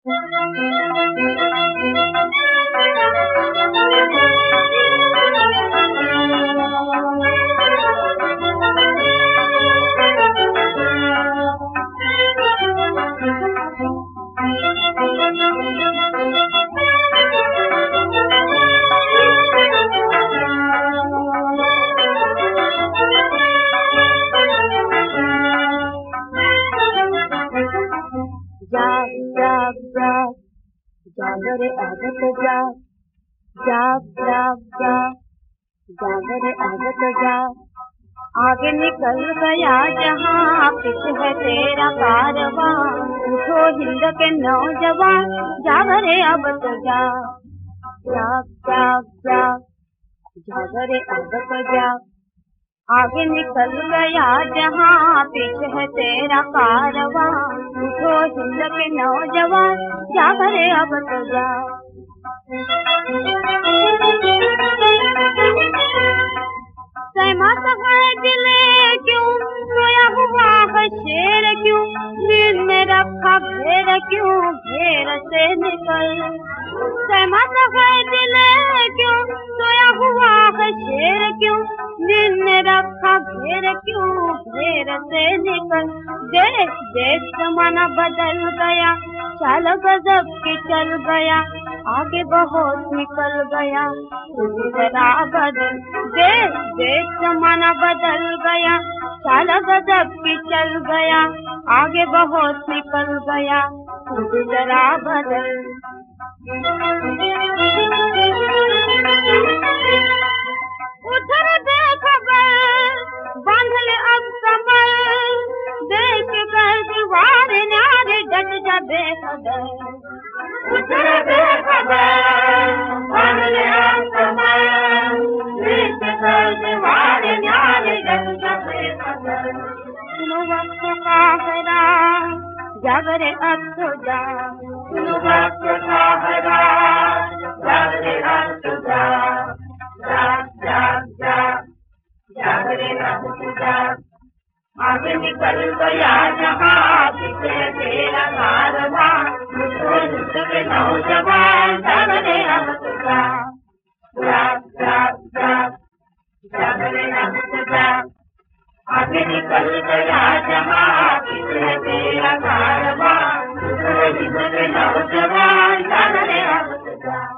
जाग जाग जाग जाग रे आगत जाग जाग जाग जाग जाग रे आगत जाग। आगे निकल गया जहाँ पीछे है तेरा कारवां। उठो हिंद के नौजवान, जाग रे अब तो जाग जाग जाग जाग जाग रे अब तो जाग। आगे निकल गया जहाँ पीछे है तेरा कारवां। उठो हिंद के नौजवान, जाग रे अब तो जाग। सहमत है दिल क्यों, सोया हुआ है शेर क्यों, नींद में रखा घेर क्यों, घेर से निकल। सहमत है दिल क्यों, सोया हुआ है शेर क्यों, नींद में रखा घेर क्यों, घेर से निकल। देश देश जमाना बदल गया, चाल गजब की चल गया, आगे बहुत निकल गया, जरा बदल। देश देश जमाना बदल गया, चाल गजब की चल गया, आगे बहुत निकल गया, जरा बदल। उधर देख खबर, बांध ले अब कमर, देख कर दीवार नारे डट जा बेखबर। उधर देख खबर, बांध ले अब कमर, देख कर दीवार नारे डट जा बेखबर। सुनो वक्त का है राह, जाग रे अब तो जाग। सुनो वक्त का है राह, जाग रे अब तो जाग। जाग जाग जाग जाग रे अब तो जाग। आगे निकल गया जहाँ पीछे तेरा कारवां। उठो हिंद के नौजवान, जाग रे अब तो जाग जाग जाग जाग जाग रे अब तो जाग। आगे निकल गया जहाँ पीछे तेरा कारवां। उठो हिंद के नौजवान, जाग रे अब तो जाग।